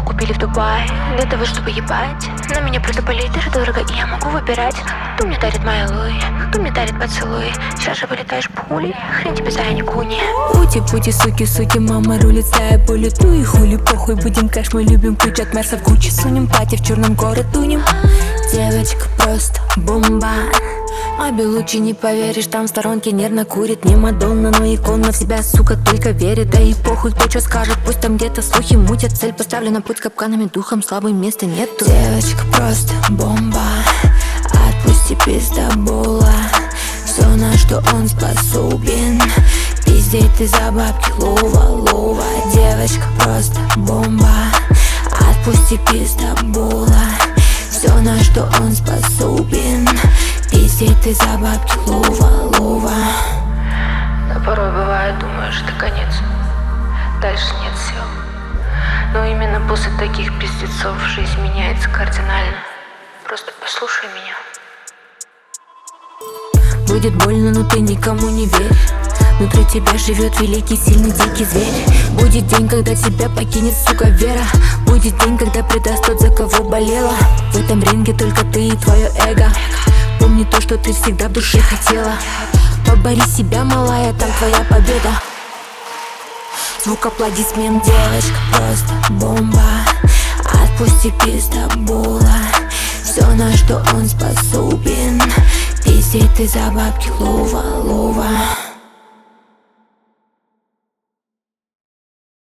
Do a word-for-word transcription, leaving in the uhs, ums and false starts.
купили в Дубае для того, чтобы ебать. Но меня просто по литру дорого, и я могу выбирать. Кто мне дарит мои луи, кто мне дарит поцелуи. Сейчас же вылетаешь пулей, хрен тебе за Аникуни. Пути-пути, суки-суки, мама рулит, стая по лету и хули похуй. Будем кэш, мы любим ключ от Марса в Гуччи. Сунем пати в черном город тунем. Девочка просто бомба. Обе лучи не поверишь, там в сторонке нервно курит. Не Мадонна, но икона в себя, сука, только верит. Да и похуй, кто что скажет, пусть там где-то слухи мутят. Цель поставлена, путь капканами, духом слабым места нету. Девочка просто бомба, отпусти пиздобола. Все, на что он способен, пиздеть ты за бабки, лова, лова. Девочка просто бомба, отпусти пиздобола. Все, на что он способен, пиздеть ты за бабки, лова, лова. Но порой бывает, думаешь, это конец, дальше нет сил. Но именно после таких пиздецов жизнь меняется кардинально. Просто послушай меня. Будет больно, но ты никому не верь. Внутри тебя живет великий, сильный, дикий зверь. Будет день, когда тебя покинет, сука, вера. Будет день, когда предаст тот, за кого болела. В этом ринге только ты и твое эго. Помни то, что ты всегда в душе хотела. Побори себя, малая, там твоя победа. Звук аплодисмент. Девочка просто бомба, отпусти пиздобола. Все, на что он способен, пиздеть ты за бабки, лова, лова.